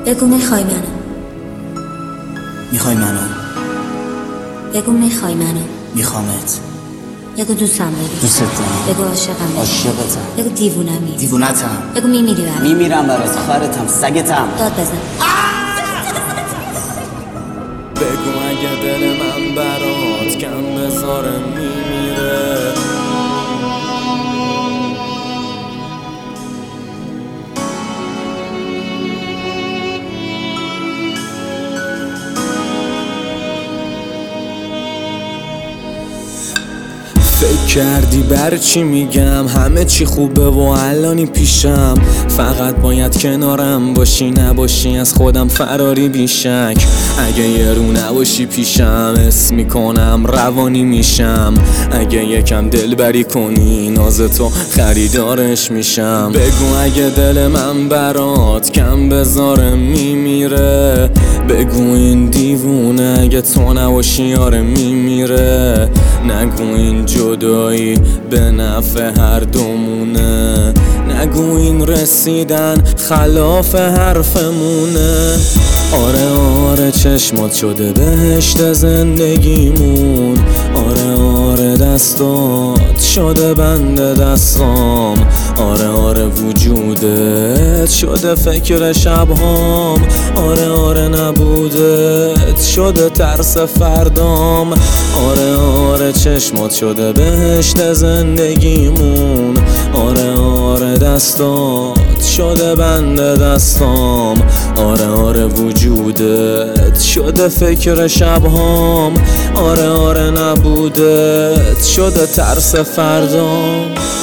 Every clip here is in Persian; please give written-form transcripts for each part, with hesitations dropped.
بگو میخوای منو. میخوای منو؟ بگو میخوای منو. میخوامت. بگو دوستم داری. دوست دارم. بگو عاشقم. عاشقتم. بگو دیوونمی. دیوونتم. بگو میمیری برام. میمیرم برات، خرتم، سگتم. داد بزن. بگو اگه دل من برات کم بذاره میمیره. فکر کردی بر چی میگم؟ همه چی خوبه و الانی پیشم، فقط باید کنارم باشی، نباشی از خودم فراری بیشک. اگه یه رو نباشی پیشم اسم میکنم روانی میشم، اگه یکم دلبری کنی ناز تو خریدارش میشم. بگو اگه دل من برات کم بذاره میمیره. بگو این دیوونه اگه تو نباشی آره میمیره. نگو این جدایی به نفع هر دومونه، نگو این رسیدن خلاف حرفمونه. آره آره چشمات شده بهشت زندگیمون، آره آره دستات شده بند دستام، آره آره وجودت شده فکر شبهام، آره آره نبودت شده ترس فردام. آره آره چشمات شده بهشت زندگیمون، آره آره دستات شده بند دستام، آره آره وجودت شده فکر شبهام، آره آره نبودت شده ترس فردام.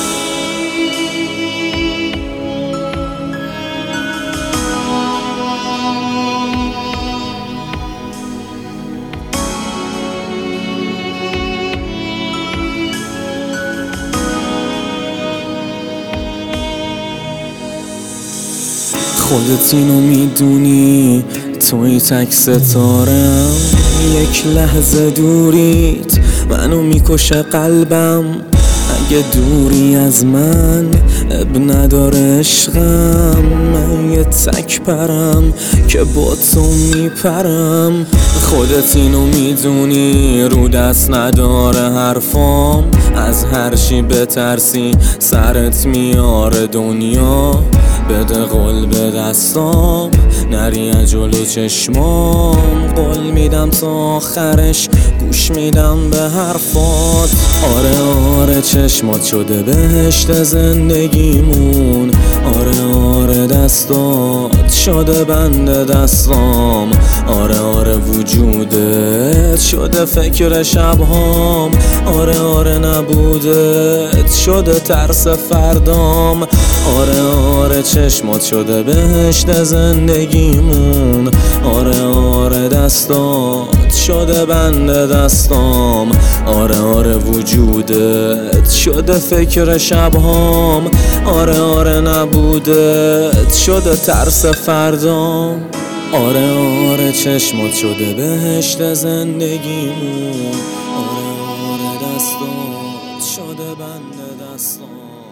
خودت اینو میدونی توی تک ستارم، یک لحظه دوریت منو میکشه قلبم. اگه دوری از من اب نداره عشقم، من یه تک پرم که با تو میپرم. خودت اینو میدونی رو دست نداره حرفام، از هر چی بترسی سرت میاره دنیا. بده قول به دستام نری از جلو چشمام، قول میدم تا آخرش گوش میدم به حرفات. آره آره چشمات شده بهشت زندگیمون، آره آره دستات شده بند دستام، آره آره وجودت شده فکر شبهام، آره آره نبودت شده ترس فردام. آره آره چشمات شده بهشت زندگیمون، آره آره دستات شده بند دستام، آره آره وجودت شده فکر شبهام، آره آره نبودت شده ترس فردام. آره آره چشمات شده بهشت زندگیمون، آره آره دستات شده بند دستام.